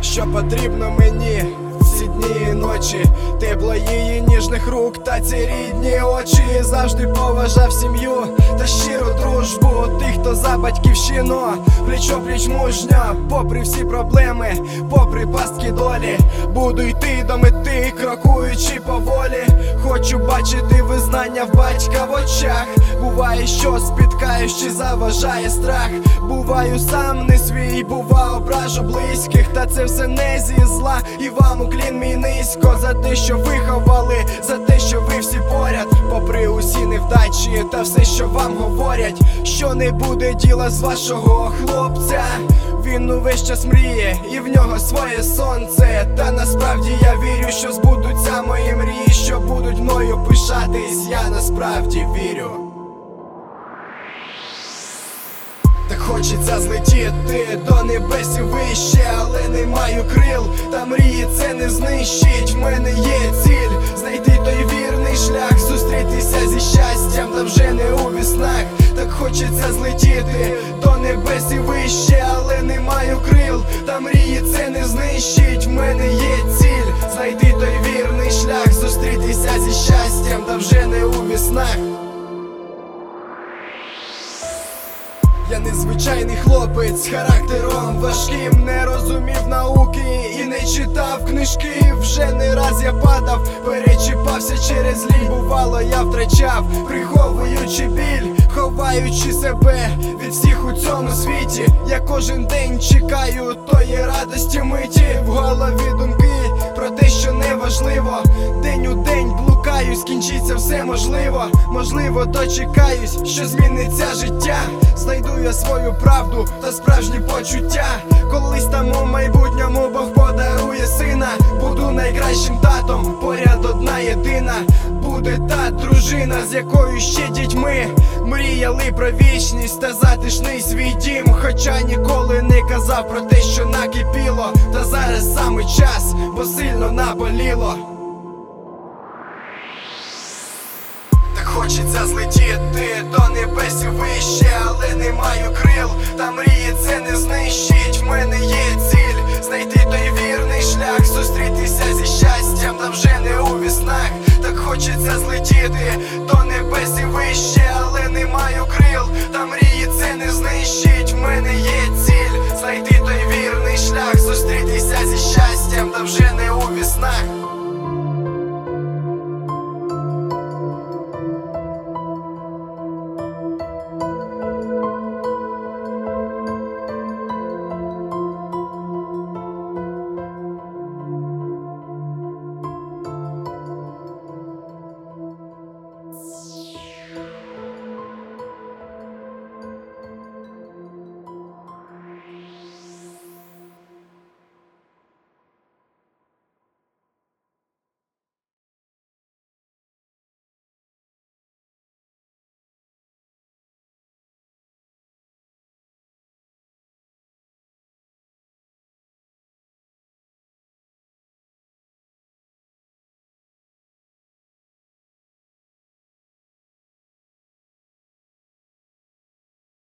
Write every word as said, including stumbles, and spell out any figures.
що потрібно мені ці дні і ночі. Тепло її ніжних рук та ці рідні очі. Завжди поважав сім'ю та щиру дружбу тих, хто за батьківщину пліч-о-пліч мужньо. Попри всі проблеми, попри пастки долі, буду йти до мети, крокуючи поволі. Хочу бачити визнання в батька в очах. Буває, що спіткаюсь, чи заважає страх. Буваю сам не свій, бува ображу близьких. Та це все не зі зла, і вам уклін мій низько за те, що виховали, за те, що ви всі поряд. Попри усі невдачі та все, що вам говорять, що не буде діла з вашого хлопця. Він увесь час мріє, і в нього своє сонце. Та насправді я вірю, що збудуться мої мрії, що будуть мною пишатись, я насправді вірю. Так хочеться злетіти до небес і вище, але не маю крил, та мрії це не знищить. В мене є ціль, знайти той вірний шлях, зустрітися зі щастям, та вже не у віснах. Так хочеться злетіти до небес і вище, але не маю крил, та мрії це не знищить. В мене є ціль, знайти той вірний шлях, зустрітися зі щастям, та вже не у віснах. Я незвичайний хлопець з характером важким, не розумів науки і не читав книжки. Вже не раз я падав, перечіпався через лінь. Бувало, я втрачав, приховуючи біль, ховаючи себе від всіх у цьому світі. Я кожен день чекаю тої радості миті. В голові думки про те, що неважливо. День у день блукаю, скінчиться все можливо. Можливо, дочекаюсь, що зміниться життя. Знайду я свою правду та справжні почуття. Колись там у майбутньому Бог подарує сина. Буду найкращим татом, поряд одна єдина. Буде та дружина, з якою ще дітьми мріяли про вічність та затишний свій дім. Хоча ніколи не казав про те, що накипіло. Та зараз саме час, бо сильно наболіло. Хочеться злетіти до небес і вище, але не маю крил, та мрії це не знищить. В мене є ціль, знайти той вірний шлях, зустрітися зі щастям, та вже не у віснах. Так хочеться злетіти до небес і вище, але не маю крил, та мрії це не знищить. В мене є ціль, знайти той вірний шлях, зустрітися зі щастям, та вже не у віснах.